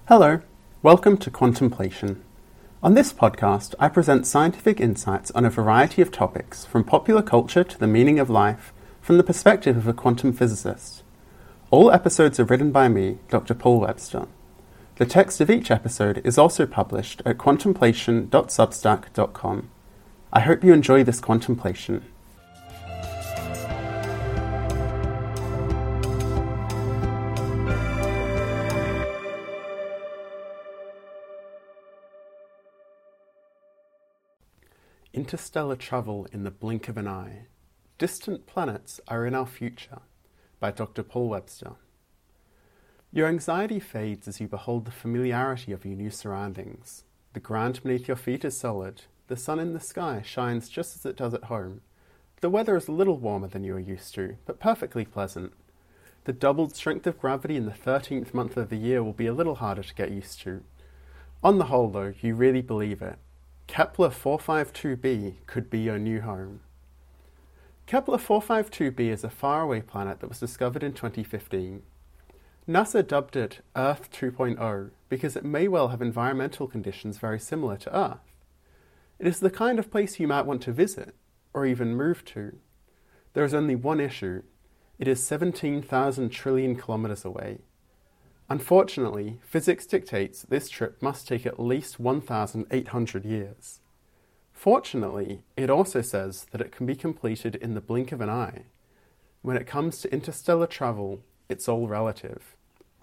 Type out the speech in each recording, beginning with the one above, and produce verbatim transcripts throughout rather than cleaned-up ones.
Hello, welcome to Quantumplation. On this podcast, I present scientific insights on a variety of topics, from popular culture to the meaning of life, from the perspective of a quantum physicist. All episodes are written by me, Doctor Paul Webster. The text of each episode is also published at quantumplation dot substack dot com. I hope you enjoy this contemplation. Interstellar Travel in the Blink of an Eye. Distant Planets Are in Our Future, by Doctor Paul Webster. Your anxiety fades as you behold the familiarity of your new surroundings. The ground beneath your feet is solid. The sun in the sky shines just as it does at home. The weather is a little warmer than you are used to, but perfectly pleasant. The doubled strength of gravity in the thirteenth month of the year will be a little harder to get used to. On the whole, though, you really believe it. Kepler four fifty-two b could be your new home. Kepler four fifty-two b is a faraway planet that was discovered in twenty fifteen. NASA dubbed it Earth two point oh because it may well have environmental conditions very similar to Earth. It is the kind of place you might want to visit, or even move to. There is only one issue. It is seventeen thousand trillion kilometers away. Unfortunately, physics dictates this trip must take at least one thousand eight hundred years. Fortunately, it also says that it can be completed in the blink of an eye. When it comes to interstellar travel, it's all relative.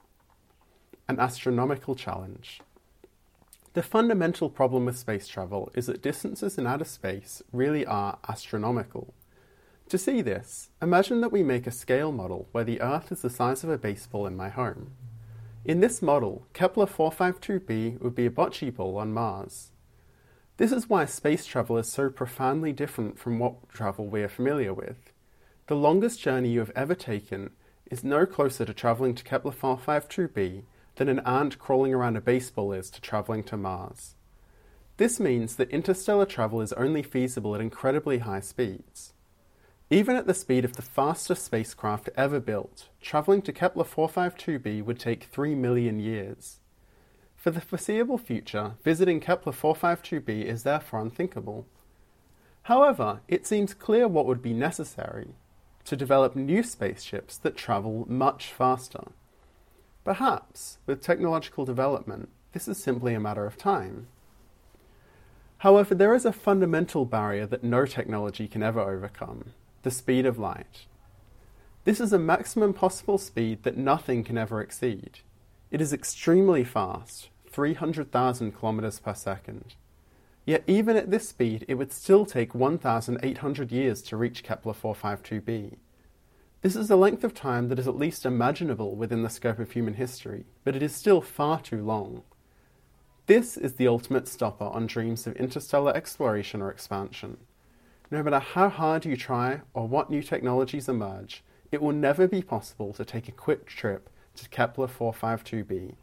An astronomical challenge. The fundamental problem with space travel is that distances in outer space really are astronomical. To see this, imagine that we make a scale model where the Earth is the size of a baseball in my home. In this model, Kepler four fifty-two b would be a bocce ball on Mars. This is why space travel is so profoundly different from what travel we are familiar with. The longest journey you have ever taken is no closer to travelling to Kepler four fifty-two b than an ant crawling around a baseball is to travelling to Mars. This means that interstellar travel is only feasible at incredibly high speeds. Even at the speed of the fastest spacecraft ever built, travelling to Kepler four fifty-two b would take three million years. For the foreseeable future, visiting Kepler four fifty-two b is therefore unthinkable. However, it seems clear what would be necessary: to develop new spaceships that travel much faster. Perhaps, with technological development, this is simply a matter of time. However, there is a fundamental barrier that no technology can ever overcome: the speed of light. This is a maximum possible speed that nothing can ever exceed. It is extremely fast, three hundred thousand kilometers per second. Yet even at this speed, it would still take one thousand eight hundred years to reach Kepler four fifty-two b. This is a length of time that is at least imaginable within the scope of human history, but it is still far too long. This is the ultimate stopper on dreams of interstellar exploration or expansion. No matter how hard you try or what new technologies emerge, it will never be possible to take a quick trip to Kepler four fifty-two b.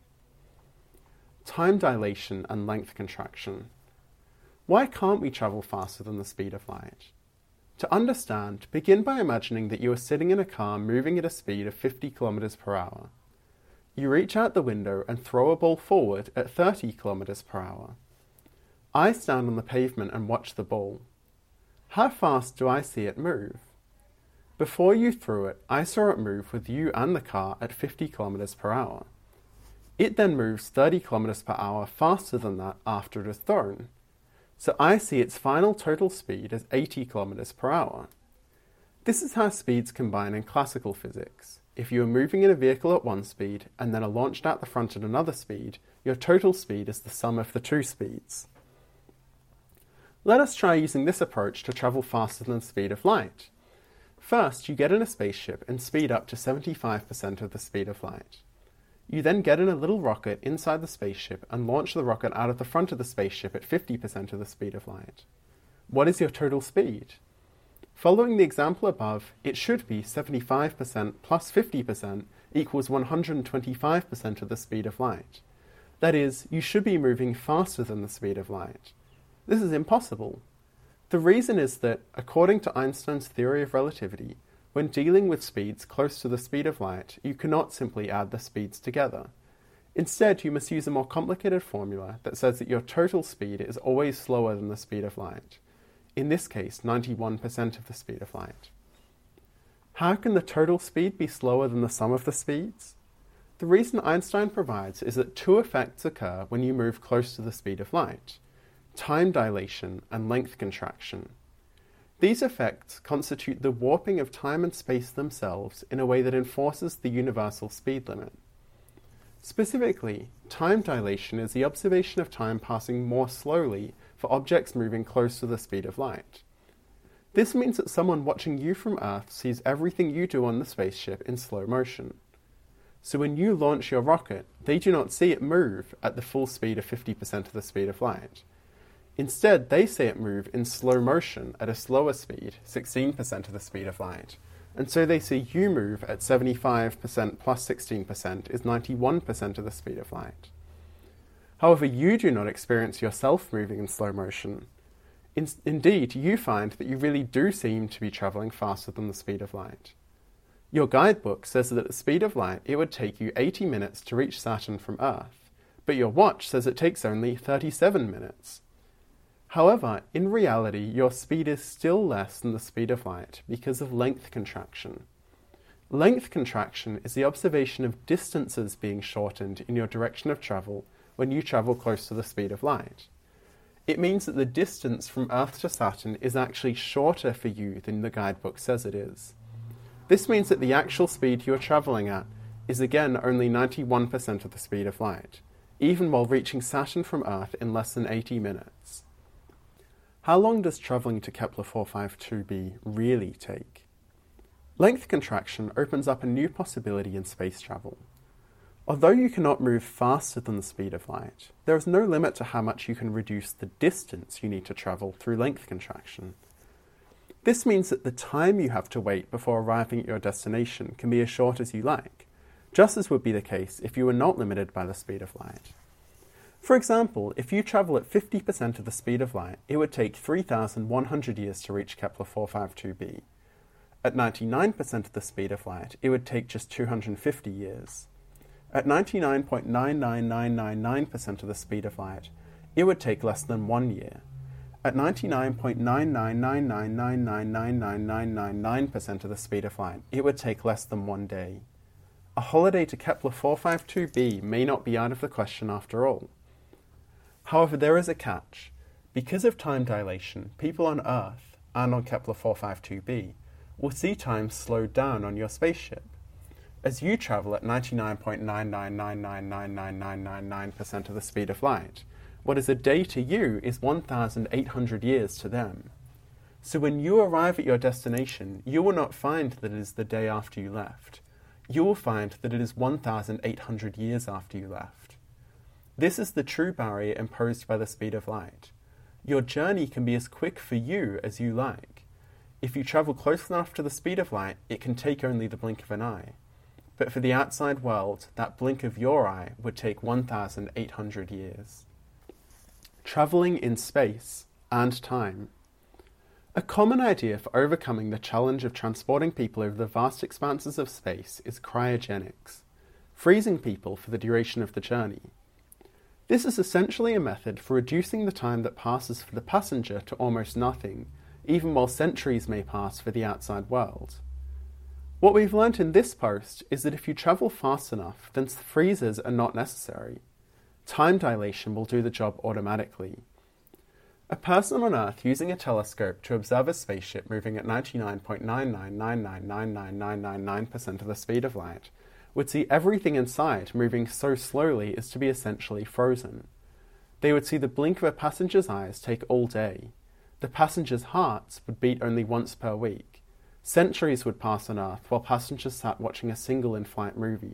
Time dilation and length contraction. Why can't we travel faster than the speed of light? To understand, begin by imagining that you are sitting in a car moving at a speed of fifty kilometers per hour. You reach out the window and throw a ball forward at thirty kilometers per hour. I stand on the pavement and watch the ball. How fast do I see it move? Before you threw it, I saw it move with you and the car at fifty kilometers per hour. It then moves thirty kilometers per hour faster than that after it is thrown. So I see its final total speed as eighty kilometers per hour. This is how speeds combine in classical physics. If you are moving in a vehicle at one speed and then are launched out the front at another speed, your total speed is the sum of the two speeds. Let us try using this approach to travel faster than the speed of light. First, you get in a spaceship and speed up to seventy-five percent of the speed of light. You then get in a little rocket inside the spaceship and launch the rocket out of the front of the spaceship at fifty percent of the speed of light. What is your total speed? Following the example above, it should be seventy-five percent plus fifty percent equals one hundred twenty-five percent of the speed of light. That is, you should be moving faster than the speed of light. This is impossible. The reason is that, according to Einstein's theory of relativity, when dealing with speeds close to the speed of light, you cannot simply add the speeds together. Instead, you must use a more complicated formula that says that your total speed is always slower than the speed of light. In this case, ninety-one percent of the speed of light. How can the total speed be slower than the sum of the speeds? The reason Einstein provides is that two effects occur when you move close to the speed of light: time dilation and length contraction. These effects constitute the warping of time and space themselves in a way that enforces the universal speed limit. Specifically, time dilation is the observation of time passing more slowly for objects moving close to the speed of light. This means that someone watching you from Earth sees everything you do on the spaceship in slow motion. So when you launch your rocket, they do not see it move at the full speed of fifty percent of the speed of light. Instead, they see it move in slow motion at a slower speed, sixteen percent of the speed of light. And so they see you move at seventy-five percent plus sixteen percent is ninety-one percent of the speed of light. However, you do not experience yourself moving in slow motion. In- indeed, you find that you really do seem to be travelling faster than the speed of light. Your guidebook says that at the speed of light it would take you eighty minutes to reach Saturn from Earth, but your watch says it takes only thirty-seven minutes. However, in reality, your speed is still less than the speed of light because of length contraction. Length contraction is the observation of distances being shortened in your direction of travel when you travel close to the speed of light. It means that the distance from Earth to Saturn is actually shorter for you than the guidebook says it is. This means that the actual speed you are travelling at is again only ninety-one percent of the speed of light, even while reaching Saturn from Earth in less than eighty minutes. How long does travelling to Kepler four fifty-two b really take? Length contraction opens up a new possibility in space travel. Although you cannot move faster than the speed of light, there is no limit to how much you can reduce the distance you need to travel through length contraction. This means that the time you have to wait before arriving at your destination can be as short as you like, just as would be the case if you were not limited by the speed of light. For example, if you travel at fifty percent of the speed of light, it would take three thousand one hundred years to reach Kepler four fifty-two b. At ninety-nine percent of the speed of light, it would take just two hundred fifty years. At ninety-nine point nine nine nine nine nine percent of the speed of light, it would take less than one year. At ninety-nine point nine nine nine nine nine nine nine nine nine nine nine percent of the speed of light, it would take less than one day. A holiday to Kepler four fifty-two b may not be out of the question after all. However, there is a catch. Because of time dilation, people on Earth and on Kepler four fifty-two b will see time slowed down on your spaceship. As you travel at ninety-nine point nine nine nine nine nine nine nine nine nine percent of the speed of light, what is a day to you is one thousand eight hundred years to them. So when you arrive at your destination, you will not find that it is the day after you left. You will find that it is one thousand eight hundred years after you left. This is the true barrier imposed by the speed of light. Your journey can be as quick for you as you like. If you travel close enough to the speed of light, it can take only the blink of an eye. But for the outside world, that blink of your eye would take one thousand eight hundred years. Travelling in space and time. A common idea for overcoming the challenge of transporting people over the vast expanses of space is cryogenics, freezing people for the duration of the journey. This is essentially a method for reducing the time that passes for the passenger to almost nothing, even while centuries may pass for the outside world. What we've learnt in this post is that if you travel fast enough, then freezers are not necessary. Time dilation will do the job automatically. A person on Earth using a telescope to observe a spaceship moving at ninety-nine point nine nine nine nine nine nine nine nine nine percent of the speed of light would see everything inside moving so slowly as to be essentially frozen. They would see the blink of a passenger's eyes take all day. The passengers' hearts would beat only once per week. Centuries would pass on Earth while passengers sat watching a single in-flight movie.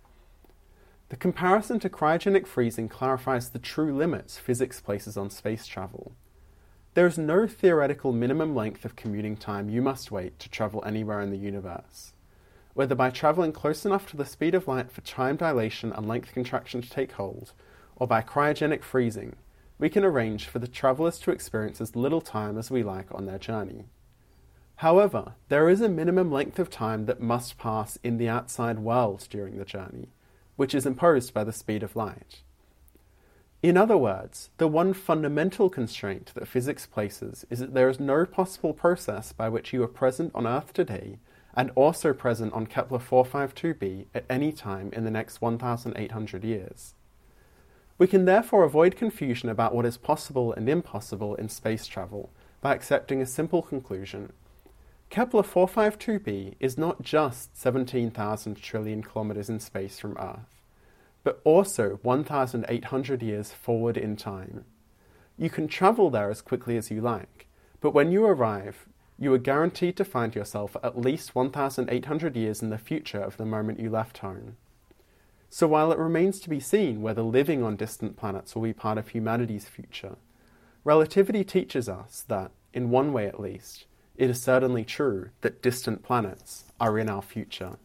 The comparison to cryogenic freezing clarifies the true limits physics places on space travel. There is no theoretical minimum length of commuting time you must wait to travel anywhere in the universe. Whether by travelling close enough to the speed of light for time dilation and length contraction to take hold, or by cryogenic freezing, we can arrange for the travellers to experience as little time as we like on their journey. However, there is a minimum length of time that must pass in the outside world during the journey, which is imposed by the speed of light. In other words, the one fundamental constraint that physics places is that there is no possible process by which you are present on Earth today and also present on Kepler four fifty-two b at any time in the next one thousand eight hundred years. We can therefore avoid confusion about what is possible and impossible in space travel by accepting a simple conclusion. Kepler four fifty-two b is not just seventeen thousand trillion kilometers in space from Earth, but also one thousand eight hundred years forward in time. You can travel there as quickly as you like, but when you arrive, you are guaranteed to find yourself at least one thousand eight hundred years in the future of the moment you left home. So while it remains to be seen whether living on distant planets will be part of humanity's future, relativity teaches us that, in one way at least, it is certainly true that distant planets are in our future.